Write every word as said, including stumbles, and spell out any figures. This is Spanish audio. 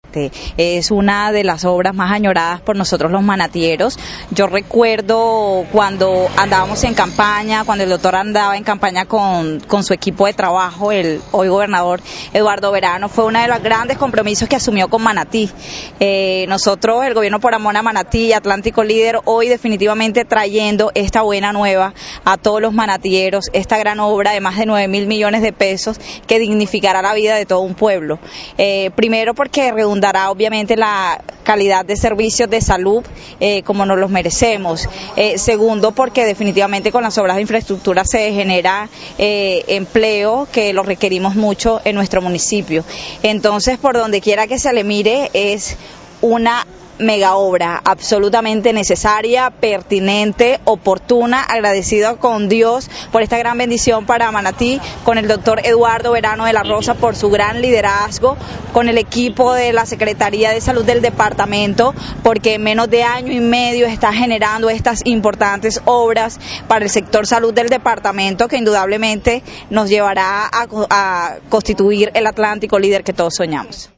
Es una de las obras más añoradas por nosotros los manatieros. Yo recuerdo cuando andábamos en campaña, cuando el doctor andaba en campaña con, con su equipo de trabajo, el hoy gobernador Eduardo Verano, fue uno de los grandes compromisos que asumió con Manatí. Eh, nosotros, el gobierno por amor a Manatí, Atlántico Líder, hoy definitivamente trayendo esta buena nueva a todos los manatieros, esta gran obra de más de nueve mil millones de pesos que dignificará la vida de todo un pueblo. Eh, primero porque redundará dará obviamente la calidad de servicios de salud eh, como nos los merecemos. Eh, segundo, porque definitivamente con las obras de infraestructura se genera eh, empleo que lo requerimos mucho en nuestro municipio. Entonces, por donde quiera que se le mire, es una mega obra absolutamente necesaria, pertinente, oportuna, agradecido con Dios por esta gran bendición para Manatí, con el doctor Eduardo Verano de la Rosa por su gran liderazgo, con el equipo de la Secretaría de Salud del departamento, porque en menos de año y medio está generando estas importantes obras para el sector salud del departamento que indudablemente nos llevará a, a constituir el Atlántico Líder que todos soñamos.